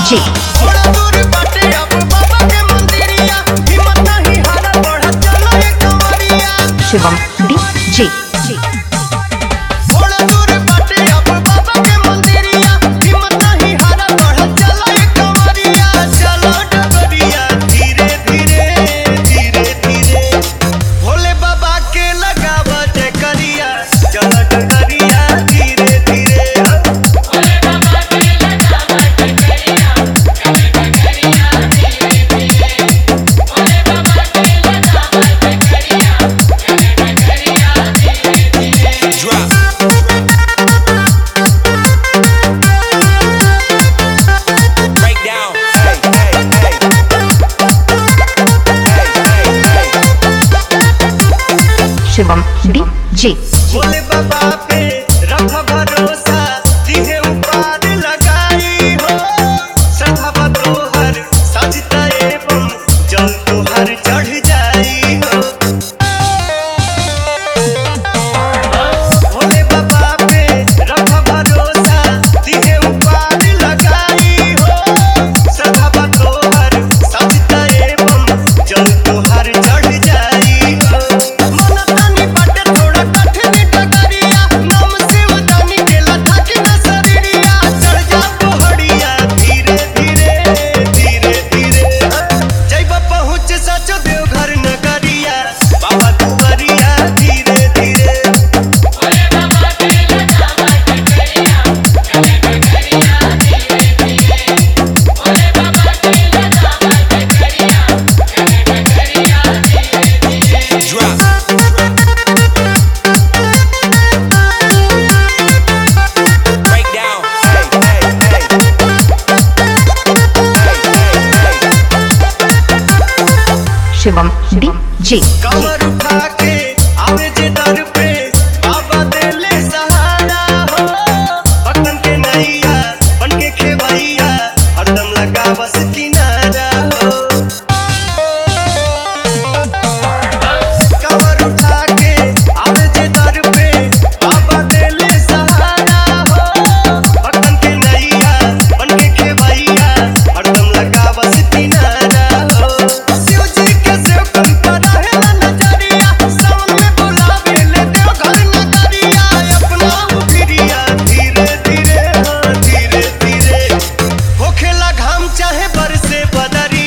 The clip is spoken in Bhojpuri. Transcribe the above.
जी। थोड़ा दूर बाटे अब बाबा के मंदिरिया, हिम्मत नहीं हारा बढ़ा चलो ये कंवरिया। शिवम डीजे। थोड़ा दूर बाटे अब बाबा के मंदिरिया, हिम्मत नहीं हारा बढ़ा चलो ये कंवरिया। चलो डगरिया धीरे धीरे धीरे धीरे, भोले बाबा के लगावा जयकरिया। चलो डगरिया धीरे धीरे, शिवम डीजे। भोले बाबा पे रखा भरोसा, दिहे ऊपर लगाई हो। सखा तोहर सजता एवं जल तोहर चढ़ जाई हो। भोले बाबा पे रखा भरोसा, दिहे ऊपर लगाई हो। सखा तोहर सजता एवं जल तोहर चढ़ जाई हो। मनतानी बाटे थोड़ा कठिन डगरिया, नम शिवदानी के लथा के नसरिया। चढ़ जा पहाड़िया धीरे धीरे धीरे धीरे, जइबा पहुँच सचो देवघर नगरिया। बाबा दुआरिया धीरे धीरे, शिवम डीजे। कमर उठा के आवे जे दर पे, बाबा देले सहारा हो। भक्तन के नैया बन के खेवैया, हरदम लगा बस किनारा हो। कमर उठा के आवे जे दर पे, बाबा देले सहारा हो। भक्तन के नैया बन के खेवैया, हरदम लगा बस किनारा हो। शिव जी के सेवकन पर रहेला नजरिया, सावन में बुलावे ले देवघर नगरिया। अपना उभिरिया धीरे धीरे हाँ धीरे धीरे, होखेला घाम चाहे बरसे बदरिया।